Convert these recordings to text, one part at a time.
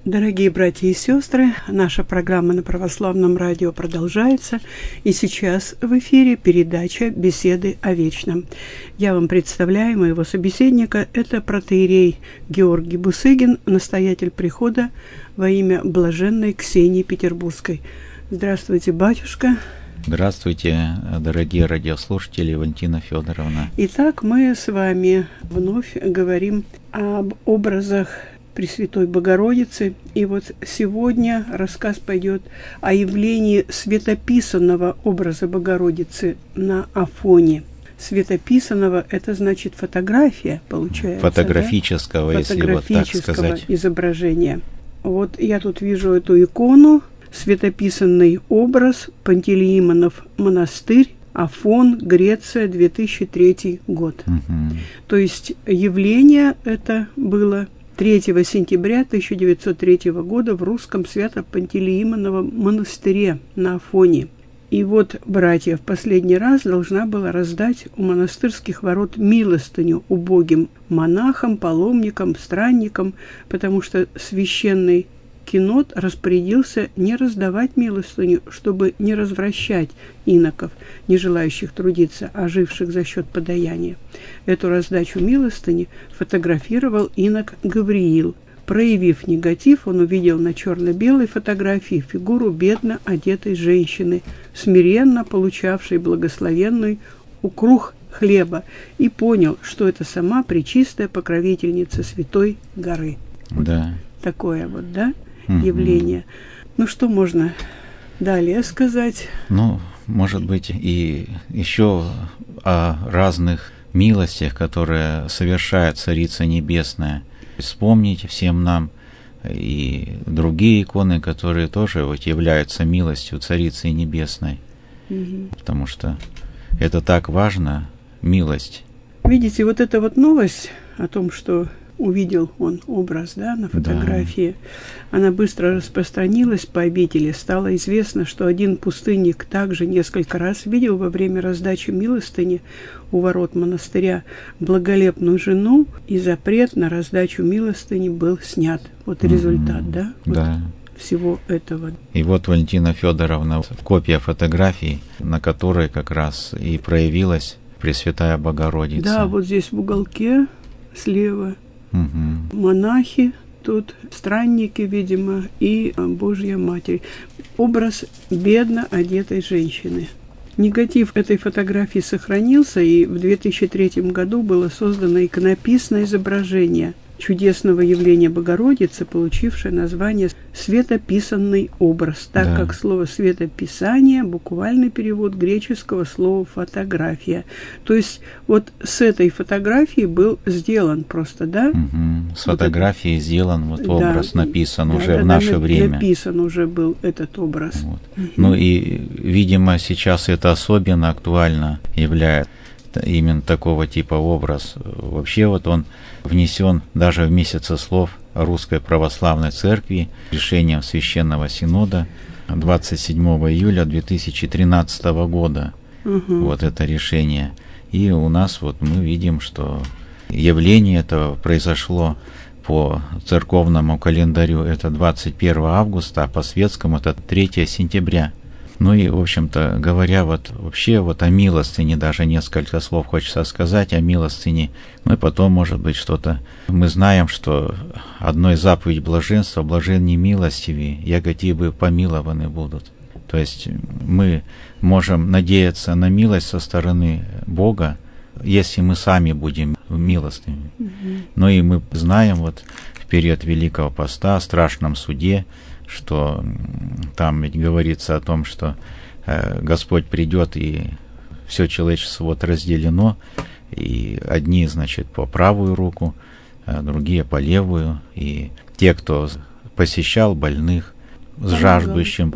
Дорогие братья и сестры, наша программа на Православном радио продолжается, и сейчас в эфире передача «Беседы о вечном». Я вам представляю моего собеседника, это протоиерей Георгий Бусыгин, настоятель прихода во имя блаженной Ксении Петербургской. Здравствуйте, батюшка. Здравствуйте, дорогие радиослушатели, Валентина Федоровна. Итак, мы с вами вновь говорим об образах Пресвятой Богородицы. И вот сегодня рассказ пойдет о явлении светописанного образа Богородицы на Афоне. Светописанного – это значит фотография, получается. Фотографического, да? Если вот так сказать. Изображения. Вот я тут вижу эту икону, светописанный образ, Пантелеимонов монастырь, Афон, Греция, 2003 год. Угу. То есть явление это было 3 сентября 1903 года в русском Свято-Пантелеимоновом монастыре на Афоне. И вот братья в последний раз должна была раздать у монастырских ворот милостыню убогим монахам, паломникам, странникам, потому что священный Кинот распорядился не раздавать милостыню, чтобы не развращать иноков, не желающих трудиться, а живших за счет подаяния. Эту раздачу милостыни фотографировал инок Гавриил. Проявив негатив, он увидел на черно-белой фотографии фигуру бедно одетой женщины, смиренно получавшей благословенный укруг хлеба, и понял, что это сама пречистая покровительница Святой горы. Да. Такое вот, да, явление. Ну, что можно далее сказать? Ну, может быть, и еще о разных милостях, которые совершает Царица Небесная. Вспомнить всем нам и другие иконы, которые тоже вот являются милостью Царицы Небесной. Потому что это так важно, милость. Видите, вот эта вот новость о том, что увидел он образ, да, на фотографии, да. Она быстро распространилась по обители. Стало известно, что один пустынник также несколько раз видел во время раздачи милостыни у ворот монастыря благолепную жену, и запрет на раздачу милостыни был снят. Вот результат, да? Вот да. Всего этого. И вот, Валентина Федоровна, копия фотографий, на которой как раз и проявилась Пресвятая Богородица. Да, вот здесь в уголке слева монахи, тут странники, видимо, и Божья Матерь. Образ бедно одетой женщины. Негатив этой фотографии сохранился, и в 2003 году было создано иконописное изображение чудесного явления Богородицы, получившее название «Светописанный образ», так как слово «светописание» – буквальный перевод греческого слова «фотография». То есть вот с этой фотографии был сделан просто, да? С фотографии вот сделан вот образ, написан уже в наше время. Написан уже был этот образ. Вот. Ну и, видимо, сейчас это особенно актуально является. Именно такого типа образ. Вообще вот он внесен даже в месяце слов Русской Православной Церкви решением Священного Синода 27 июля 2013 года. Вот это решение. И у нас вот мы видим, что явление это произошло по церковному календарю это 21 августа, а по светскому это 3 сентября. Ну и, в общем-то, говоря вот вообще вот о милостыне, даже несколько слов хочется сказать о милостыне. Ну и потом, может быть, что-то. Мы знаем, что одной заповедь блаженства, блаженни милостивые, яготи помилованы будут. То есть мы можем надеяться на милость со стороны Бога, если мы сами будем милостивыми. Но и мы знаем вот в период Великого Поста, о страшном суде, что там ведь говорится о том, что Господь придет, и все человечество вот разделено, и одни, значит, по правую руку, а другие по левую, и те, кто посещал больных, жаждущим,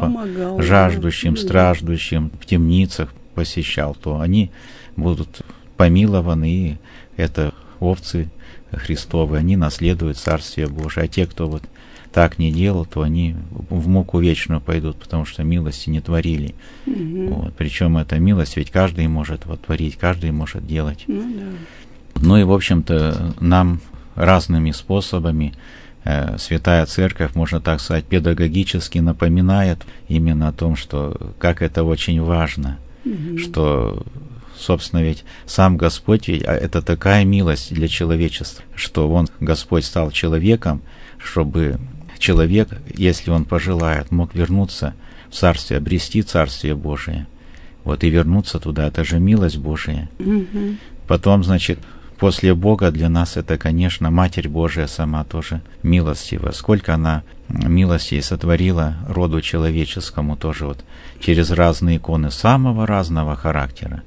страждущим, в темницах посещал, то они будут помилованы, и это овцы Христовы, они наследуют Царствие Божие, а те, кто вот так не делал, то они в муку вечную пойдут, потому что милости не творили. Вот. Причем эта милость ведь каждый может вот творить, каждый может делать. Ну и, в общем-то, нам разными способами Святая Церковь, можно так сказать, педагогически напоминает именно о том, что как это очень важно, что, собственно, ведь сам Господь, это такая милость для человечества, что Он, Господь, стал человеком, чтобы человек, если он пожелает, мог вернуться в Царствие, обрести Царствие Божие. Вот и вернуться туда, это же милость Божия. Потом, значит, после Бога для нас это, конечно, Матерь Божия сама тоже милостива. Сколько она милостей сотворила роду человеческому тоже вот через разные иконы самого разного характера.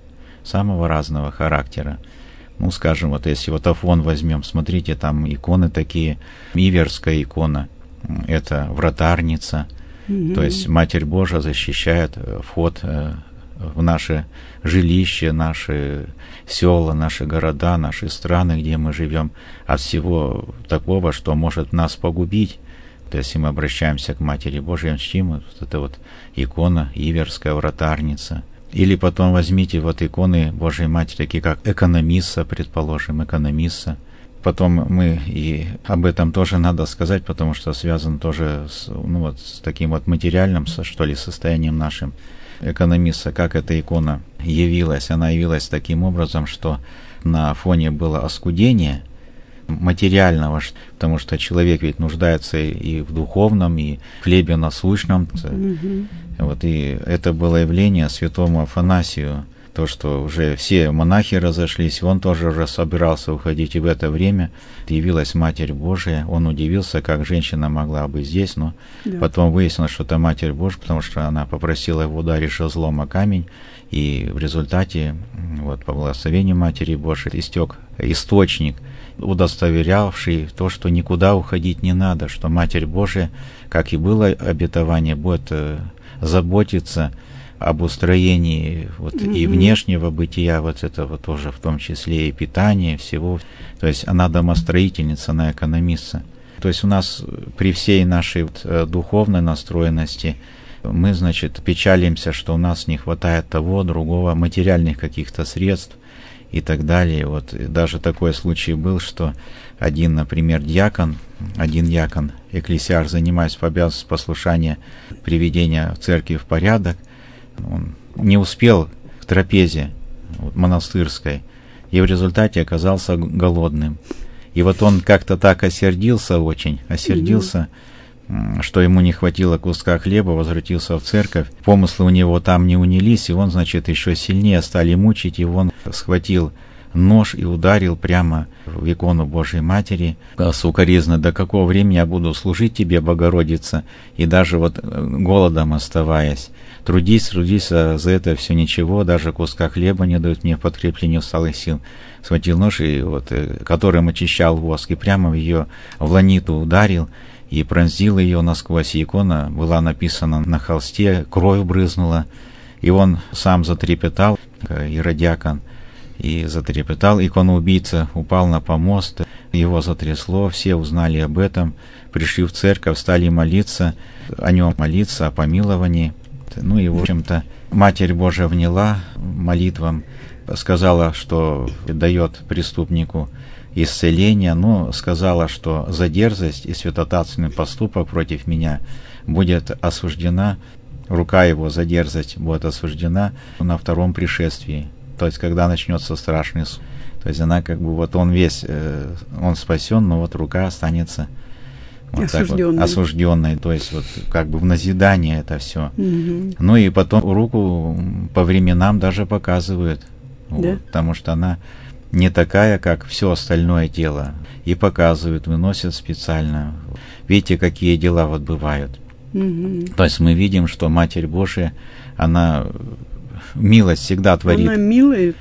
Ну, скажем, вот если вот Афон возьмем, смотрите, там иконы такие, Иверская икона, это вратарница, то есть Матерь Божия защищает вход в наше жилище, наши села, наши города, наши страны, где мы живем, от всего такого, что может нас погубить. То есть, если мы обращаемся к Матери Божией, чтим, вот это вот икона Иверская вратарница. Или потом возьмите вот иконы Божией Матери, такие как Экономисса, предположим, Экономисса. Потом мы, и об этом тоже надо сказать, потому что связан тоже с таким вот материальным, что ли, состоянием нашим. Экономисса, как эта икона явилась? Она явилась таким образом, что на фоне было оскудение материального, потому что человек ведь нуждается и в духовном, и в хлебе насущном. Вот, и это было явление святому Афанасию, то, что уже все монахи разошлись, он тоже уже собирался уходить, и в это время явилась Матерь Божия. Он удивился, как женщина могла быть здесь, но потом выяснилось, что это Матерь Божия, потому что она попросила его ударить жезлом о камень, и в результате, вот, по благословению Матери Божией, истек источник, удостоверявший то, что никуда уходить не надо, что Матерь Божия, как и было обетование, будет заботиться об устроении вот, и внешнего бытия, вот этого тоже в том числе и питания, всего. То есть она домостроительница, она экономистка. То есть у нас при всей нашей духовной настроенности мы, значит, печалимся, что у нас не хватает того, другого, материальных каких-то средств и так далее. Вот даже такой случай был, что один, например, дьякон, экклесиарх, занимаясь по обязанности послушания приведения церкви в порядок, он не успел к трапезе монастырской, и в результате оказался голодным. И вот он как-то так осердился, что ему не хватило куска хлеба, возвратился в церковь. Помыслы у него там не унялись, и он, значит, еще сильнее стали мучить, и он схватил нож и ударил прямо в икону Божией Матери сукоризно: до какого времени я буду служить тебе, Богородица, и даже вот голодом оставаясь. Трудись, а за это все ничего, даже куска хлеба не дают мне в подкреплении усталых сил. Схватил нож, и вот, которым очищал воск, и прямо в ее вланиту ударил, и пронзил ее насквозь. И икона была написана на холсте, кровь брызнула, и он сам затрепетал, иродиакон, и затрепетал. Иконоубийца упал на помост, его затрясло, все узнали об этом, пришли в церковь, стали молиться, о нем молиться, о помиловании. Ну и, в общем-то, Матерь Божия вняла молитвам, сказала, что дает преступнику исцеление, но сказала, что за дерзость и святотатственный поступок против меня будет осуждена, рука его за дерзость будет осуждена на втором пришествии, то есть когда начнется страшный суд. То есть она как бы вот он весь, он спасен, но вот рука останется вот осужденной, то есть вот как бы в назидание это все. Ну и потом руку по временам даже показывают, вот, потому что она не такая, как все остальное тело, и показывают, выносят специально. Видите, какие дела вот бывают. То есть мы видим, что Матерь Божия, она милость всегда творит. Она милует,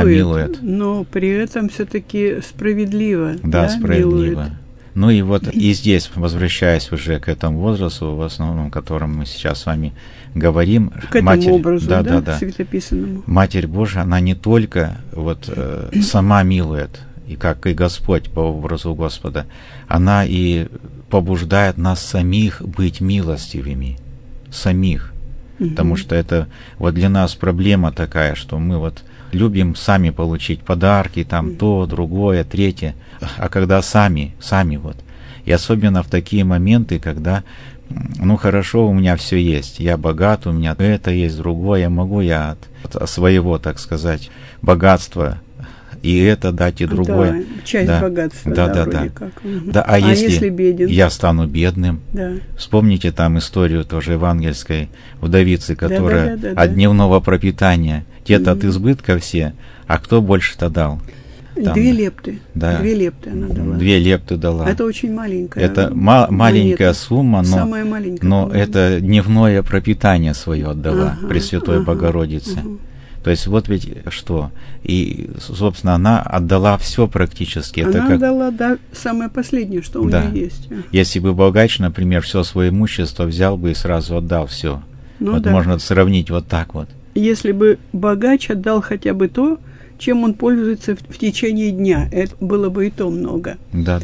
но при этом все-таки справедливо. Да, справедливо. Милует. Ну и вот и здесь, возвращаясь уже к этому возрасту, в основном, о котором мы сейчас с вами говорим, к этому образу, да, светописанному. Матерь Божия, она не только вот сама милует, и как и Господь по образу Господа, она и побуждает нас самих быть милостивыми, самих. Потому что это вот для нас проблема такая, что мы вот любим сами получить подарки, там то, другое, третье, а когда сами вот. И особенно в такие моменты, когда, ну хорошо, у меня все есть, я богат, у меня это есть, другое, могу я от своего, так сказать, богатства и это дать, и другое. Да, часть богатства, вроде как. Да, а если беден? Я стану бедным? Да. Вспомните там историю тоже евангельской вдовицы, которая от дневного пропитания. Те-то от избытка все, а кто больше-то дал? Там, 2 лепты. Да. 2 лепты она дала. 2 лепты дала. Это очень маленькая. Это маленькая сумма, но, самая маленькая, но это дневное пропитание свое отдала Пресвятой Богородице. То есть вот ведь что. И, собственно, она отдала все практически. Она отдала, самое последнее, что у нее есть. Если бы богач, например, все свое имущество взял бы и сразу отдал все. Ну, вот можно сравнить вот так вот. Если бы богач отдал хотя бы то, чем он пользуется в течение дня, это было бы и то много. Да.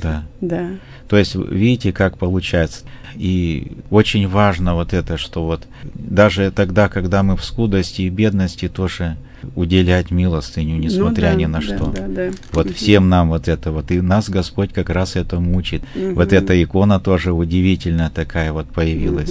То есть, видите, как получается. И очень важно вот это, что вот даже тогда, когда мы в скудости и бедности, тоже уделять милостыню, несмотря ни на что. Да. Вот всем нам вот это вот. И нас Господь как раз этому учит. Вот эта икона тоже удивительная такая вот появилась.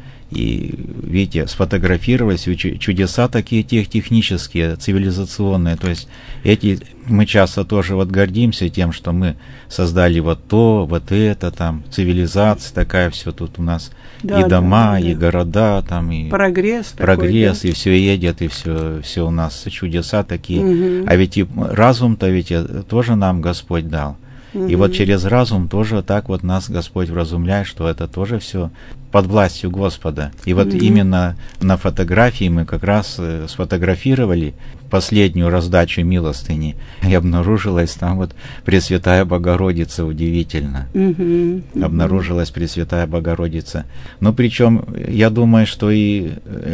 И, видите, сфотографировались, чудеса такие технические, цивилизационные. То есть мы часто тоже вот гордимся тем, что мы создали вот то, вот это, там, цивилизация такая, все тут у нас, и дома, и города, там, и прогресс, и все едет, и все у нас чудеса такие. А ведь и разум-то ведь тоже нам Господь дал. И вот через разум тоже так вот нас Господь вразумляет, что это тоже все под властью Господа. И вот именно на фотографии мы как раз сфотографировали последнюю раздачу милостыни, и обнаружилась там вот Пресвятая Богородица, удивительно. Обнаружилась Пресвятая Богородица. Ну, причем, я думаю, что и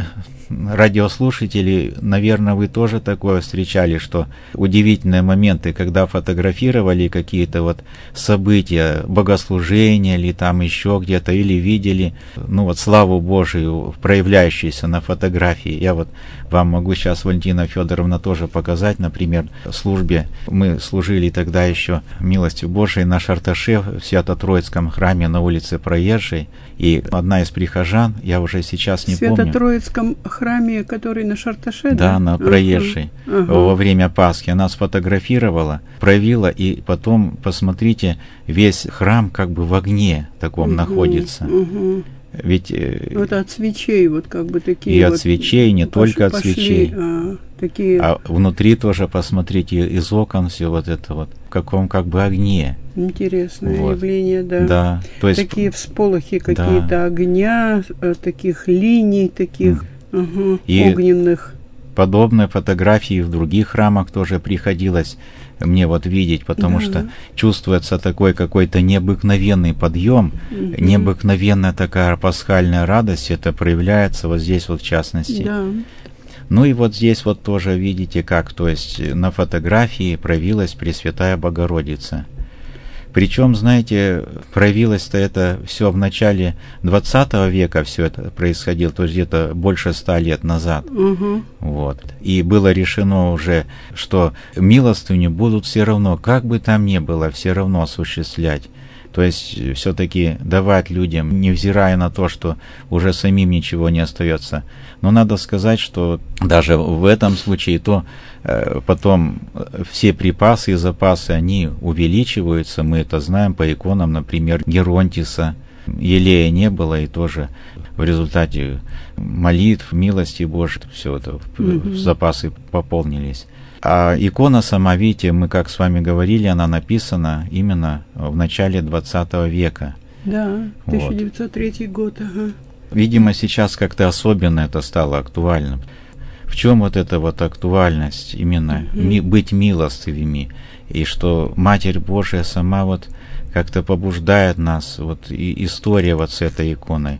радиослушатели, наверное, вы тоже такое встречали, что удивительные моменты, когда фотографировали какие-то вот события, богослужения или там еще где-то, или видели, ну вот славу Божию, проявляющуюся на фотографии. Я вот вам могу сейчас, Валентина Федоровна, тоже показать, например, в службе. Мы служили тогда еще милостью Божией на Шарташе в Свято-Троицком храме на улице Проезжей, и одна из прихожан, я уже сейчас не помню. В Свято-Троицком храме, который на Шарташе? Да, на Проезжей. Во время Пасхи она сфотографировала, проявила, и потом, посмотрите, весь храм как бы в огне таком находится. Ведь вот от свечей, вот как бы такие. И от свечей, не только от свечей. Такие... А внутри тоже, посмотрите, из окон все вот это вот, в каком как бы огне. Интересное явление, да. Да. То есть, такие всполохи какие-то огня, таких линий, таких огненных. Подобные фотографии в других храмах тоже приходилось мне вот видеть, потому что чувствуется такой какой-то необыкновенный подъем, необыкновенная такая пасхальная радость, это проявляется вот здесь вот в частности. Да. Ну и вот здесь вот тоже видите как, то есть на фотографии проявилась Пресвятая Богородица. Причем, знаете, проявилось-то это все в начале 20 века, все это происходило, то есть где-то больше 100 лет назад. Вот. И было решено уже, что милостыню будут все равно, как бы там ни было, все равно осуществлять. То есть все-таки давать людям, невзирая на то, что уже самим ничего не остается. Но надо сказать, что даже в этом случае то потом все припасы и запасы, они увеличиваются. Мы это знаем по иконам, например, Геронтиса. Елея не было, и тоже в результате молитв, милости Божьей, все это запасы пополнились. А икона сама, видите, мы как с вами говорили, она написана именно в начале 20 века. Да, 1903 год. Видимо, сейчас как-то особенно это стало актуальным. В чем вот эта вот актуальность именно быть милостивыми, и что Матерь Божия сама вот как-то побуждает нас, вот и история вот с этой иконой.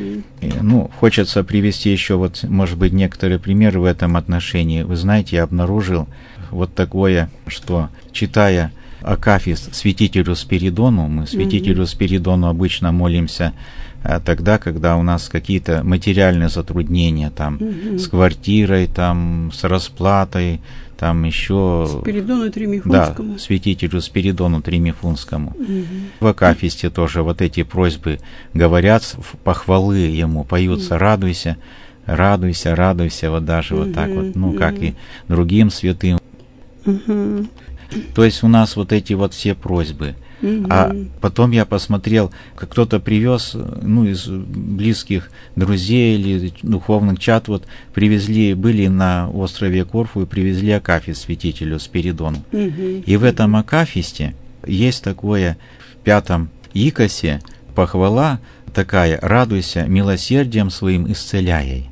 И, ну, хочется привести еще вот, может быть, некоторые примеры в этом отношении. Вы знаете, я обнаружил вот такое, что, читая акафист святителю Спиридону. Мы святителю Спиридону обычно молимся тогда, когда у нас какие-то материальные затруднения, там, с квартирой, там, с расплатой, там еще... Спиридону Тримифунскому. Да, святителю Спиридону Тримифунскому. В акафисте тоже вот эти просьбы говорят, похвалы ему, поются: радуйся, радуйся, радуйся, вот даже вот так вот, ну, как и другим святым. То есть у нас вот эти вот все просьбы. А потом я посмотрел, как кто-то привез, ну, из близких друзей или духовных чад, вот привезли, были на острове Корфу и привезли акафист святителю Спиридону. И в этом акафисте есть такое, в 5-м икосе, похвала такая: радуйся милосердием своим исцеляй.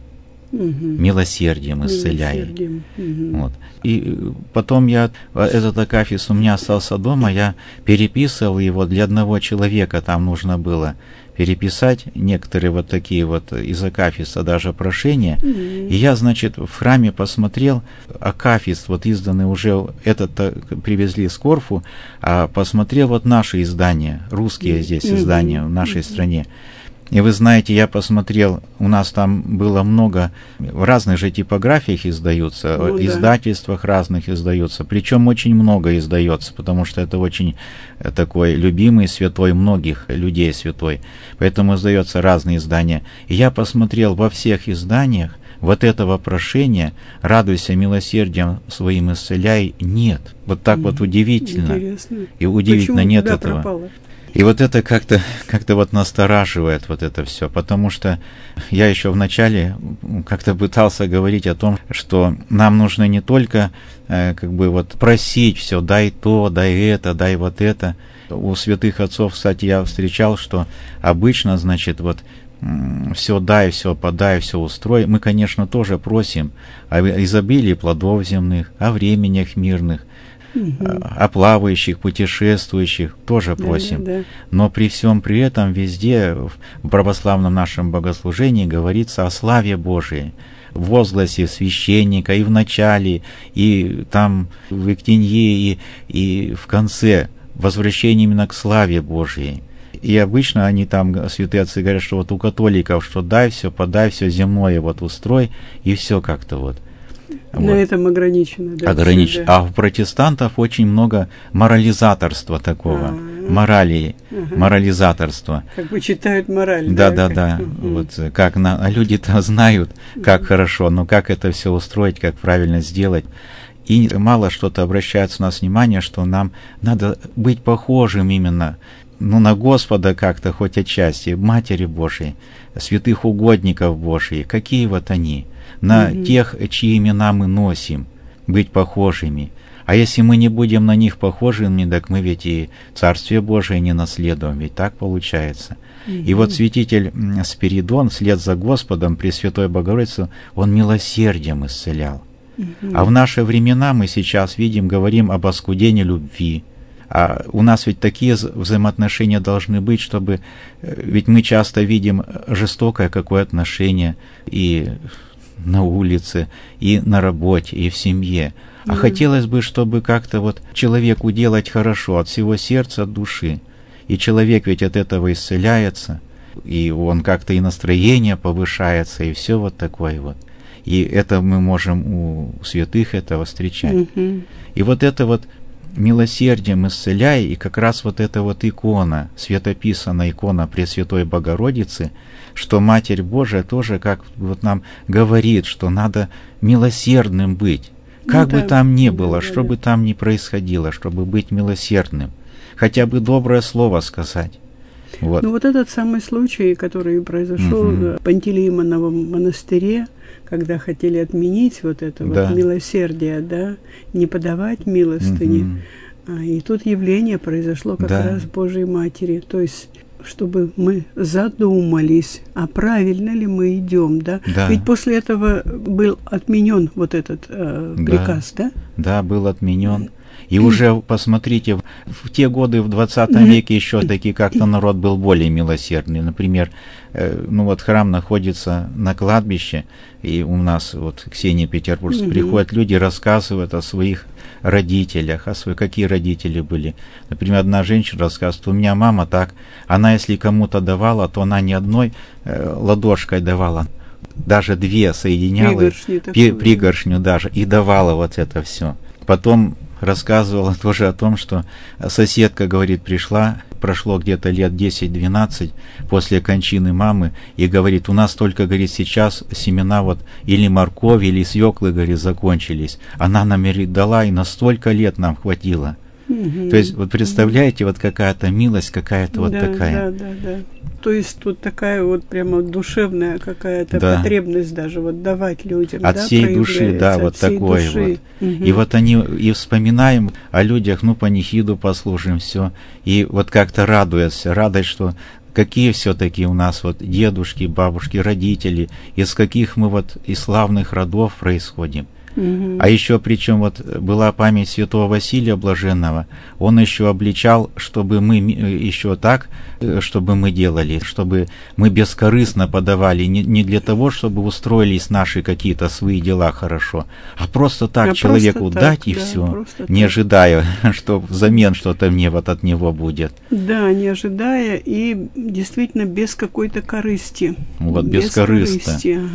Милосердием исцеляй. Вот. И потом я, этот акафист у меня остался дома, я переписывал его для одного человека, там нужно было переписать некоторые вот такие вот из акафиста даже прошения. И я, значит, в храме посмотрел акафист, вот изданный уже, этот привезли с Корфу, а посмотрел вот наши издания, русские здесь издания в нашей стране. И вы знаете, я посмотрел, у нас там было много, в разных же типографиях издаются, издательствах разных издаются, причем очень много издается, потому что это очень такой любимый святой многих людей святой, поэтому издаются разные издания. И я посмотрел, во всех изданиях вот этого прошения «Радуйся милосердием своим исцеляй» нет. Вот так вот удивительно. Интересно. И удивительно. Почему нет туда этого. пропало? И вот это как-то вот настораживает вот это все, потому что я еще вначале как-то пытался говорить о том, что нам нужно не только как бы вот просить все: дай то, дай это, дай вот это. У святых отцов, кстати, я встречал, что обычно, значит, вот все дай, все подай, все устрой. Мы, конечно, тоже просим о изобилии плодов земных, о временях мирных, о плавающих, путешествующих тоже просим. Но при всем при этом везде в православном нашем богослужении говорится о славе Божией, в возгласе священника и в начале, и там в Ектенье, и в конце, возвращение именно к славе Божией. И обычно они там, святые отцы, говорят, что вот у католиков, что дай все, подай все земное, вот устрой, и все как-то вот. На этом ограничено. Да, ограничено. А у протестантов очень много морализаторства такого, морали, морализаторства. Как бы читают мораль. Да. Вот как люди-то знают, как хорошо, но как это все устроить, как правильно сделать. И мало что-то обращается у нас внимание, что нам надо быть похожим именно, ну, на Господа как-то, хоть отчасти, Матери Божией, святых угодников Божиих, какие вот они, на тех, чьи имена мы носим, быть похожими. А если мы не будем на них похожими, так мы ведь и Царствие Божие не наследуем, ведь так получается. И вот святитель Спиридон вслед за Господом, Пресвятой Богородицей, он милосердием исцелял. А в наши времена мы сейчас видим, говорим об оскудении любви. А у нас ведь такие взаимоотношения должны быть, чтобы... Ведь мы часто видим жестокое какое отношение и на улице, и на работе, и в семье. А хотелось бы, чтобы как-то вот человеку делать хорошо от всего сердца, от души. И человек ведь от этого исцеляется, и он как-то и настроение повышается, и все вот такое вот. И это мы можем у святых этого встречать. И вот это вот милосердием исцеляй, и как раз вот эта вот икона, светописанная икона Пресвятой Богородицы, что Матерь Божия тоже как вот нам говорит, что надо милосердным быть. Как бы там ни было, что бы там ни происходило, чтобы быть милосердным. Хотя бы доброе слово сказать. Вот. Ну вот этот самый случай, который произошел в Пантелеимоновом монастыре, когда хотели отменить вот это вот милосердие, да, не подавать милостыни. И тут явление произошло как раз Божьей Матери. То есть, чтобы мы задумались, а правильно ли мы идем, да? Ведь после этого был отменен вот этот приказ, да? Да, был отменен. И уже, посмотрите, в те годы, в 20 веке еще таки как-то народ был более милосердный. Например, храм находится на кладбище, и у нас, Ксения Петербургская, приходят люди, рассказывают о своих родителях, какие родители были. Например, одна женщина рассказывает: у меня мама так, она если кому-то давала, то она не одной ладошкой давала, даже две соединяла, пригоршню даже, и давала это все. Потом рассказывала тоже о том, что соседка, говорит, пришла, прошло где-то лет 10-12 после кончины мамы, и говорит: у нас только, говорит, сейчас семена или моркови, или свеклы, говорит, закончились. Она нам, говорит, дала, и на столько лет нам хватило. То есть, представляете, какая-то милость, какая-то такая. Да. То есть тут такая прямо душевная какая-то потребность даже давать людям. От всей души, от такое души. И они, и вспоминаем о людях, панихиду послушаем, все. И как-то радуется, радость, что какие все-таки у нас дедушки, бабушки, родители, из каких мы из славных родов происходим. А еще, причем, была память святого Василия Блаженного, он еще обличал, чтобы мы еще так, чтобы мы делали, чтобы мы бескорыстно подавали, не для того, чтобы устроились наши какие-то свои дела хорошо, а просто так человеку дать, и все, не ожидая, что взамен что-то мне от него будет. Да, не ожидая, и действительно без какой-то корысти. Бескорыстно,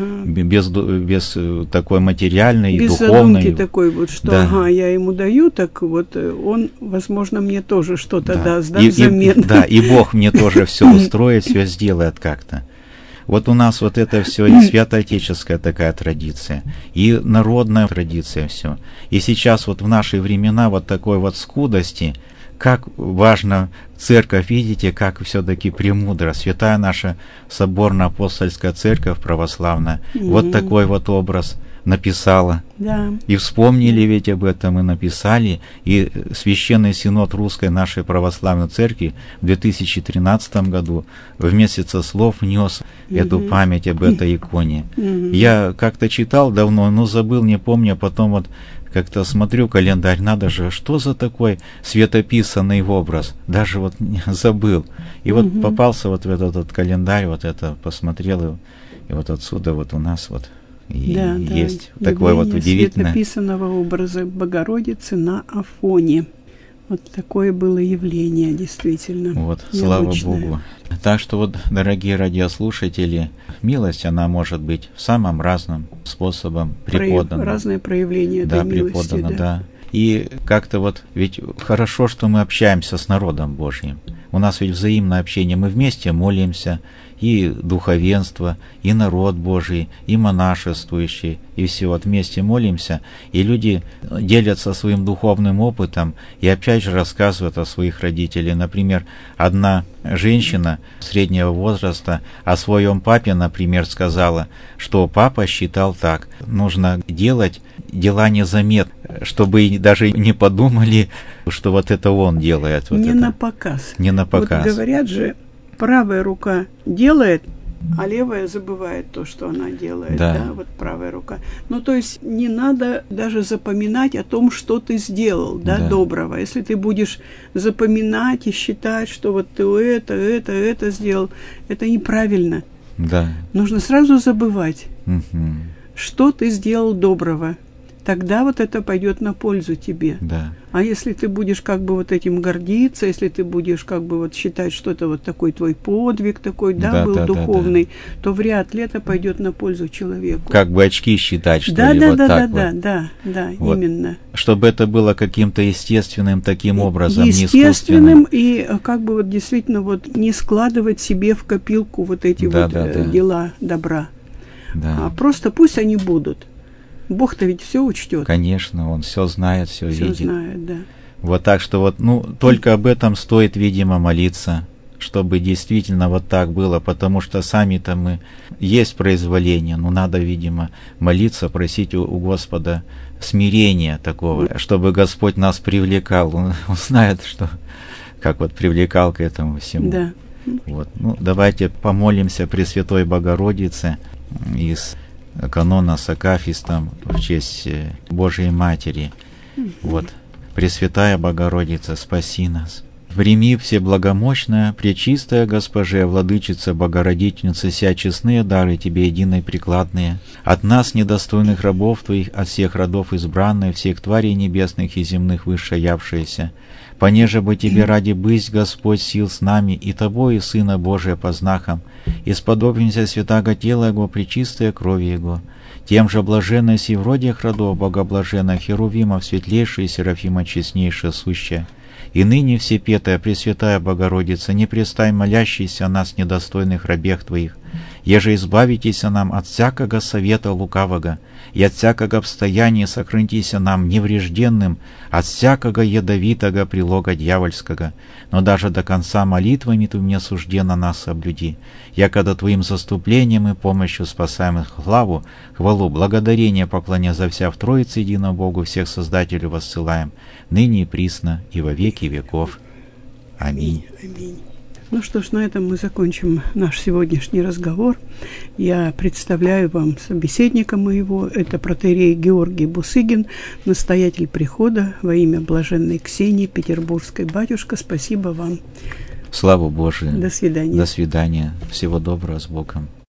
без такой материальной, без духовной. Задумки такой что я ему даю, так он, возможно, мне тоже что-то даст, взамен. И Бог мне тоже все устроит, все сделает как-то. У нас это все и святоотеческая такая традиция, и народная традиция все. И сейчас в наши времена такой скудости, как важно церковь, видите, как все-таки премудро. Святая наша соборно-апостольская церковь православная, такой образ написала. Да. И вспомнили ведь об этом, и написали. И Священный Синод Русской нашей Православной Церкви в 2013 году в месяце слов внес эту память об этой иконе. Я как-то читал давно, но забыл, не помню, потом как-то смотрю календарь, надо же, что за такой светописанный образ, даже забыл. И попался в этот календарь, это посмотрел, и отсюда у нас есть такое удивительное светописанного образа Богородицы на Афоне. Такое было явление, действительно. Слава Богу. Так что, дорогие радиослушатели, милость, она может быть самым разным способом преподана. Разные проявления этой милости. Преподана. И как-то ведь хорошо, что мы общаемся с народом Божьим. У нас ведь взаимное общение, мы вместе молимся, и духовенство, и народ Божий, и монашествующие, и все вместе молимся, и люди делятся своим духовным опытом, и опять же рассказывают о своих родителях. Например, одна женщина среднего возраста о своем папе, например, сказала, что папа считал так: нужно делать дела незаметно, чтобы даже не подумали, что это он делает. На показ. Не на показ. Говорят же, правая рука делает, а левая забывает то, что она делает. Да, правая рука. То есть не надо даже запоминать о том, что ты сделал, доброго. Если ты будешь запоминать и считать, что ты это сделал, это неправильно. Да. Нужно сразу забывать, что ты сделал доброго. Тогда это пойдет на пользу тебе. Да. А если ты будешь этим гордиться, если ты будешь считать, что это такой твой подвиг такой, был духовный, то вряд ли это пойдет на пользу человеку. Как бы очки считать, что да, ли, да, именно. Чтобы это было каким-то естественным таким образом, естественным, и действительно не складывать себе в копилку эти дела добра. Да. А просто пусть они будут. Бог-то ведь все учтет. Конечно, Он все знает, все видит. Все знает, да. Так что только об этом стоит, видимо, молиться, чтобы действительно так было, потому что сами-то мы есть произволение, но надо, видимо, молиться, просить у Господа смирения такого, чтобы Господь нас привлекал. Он знает, что как привлекал к этому всему. Да. Давайте помолимся Пресвятой Богородице из канона с акафистом в честь Божией Матери. Пресвятая Богородица, спаси нас. Прими всеблагомощная, пречистая Госпоже, Владычица, Богородительница, ся честные дары Тебе единой прикладные, от нас, недостойных рабов Твоих, от всех родов избранные, всех тварей небесных и земных выше явшиеся, понеже бы Тебе ради быть, Господь, сил с нами, и Тобой, и Сына Божия познахом, и сподобимся святаго тела Его, пречистая крови Его, тем же блаженной си в родях родов, богоблаженная Херувимов, светлейшая и Серафима честнейшая сущая, и ныне всепетая Пресвятая Богородица, не престай молящийся о нас, недостойных рабех Твоих, еже избавитеся нам от всякого совета лукавого, и от всякого обстояния сохранитеся нам неврежденным, от всякого ядовитого прилога дьявольского, но даже до конца молитвами Ты мне сужденно нас соблюди, якогда Твоим заступлением и помощью спасаем славу, хвалу, благодарение поклоня за вся в Троице едино Богу всех Создателю воссылаем, ныне и присно, и во веки веков. Аминь. Аминь. Ну что ж, на этом мы закончим наш сегодняшний разговор. Я представляю вам собеседника моего. Это протоиерей Георгий Бусыгин, настоятель прихода во имя блаженной Ксении Петербургской. Батюшка, спасибо вам. Слава Божию. До свидания. До свидания. Всего доброго, с Богом.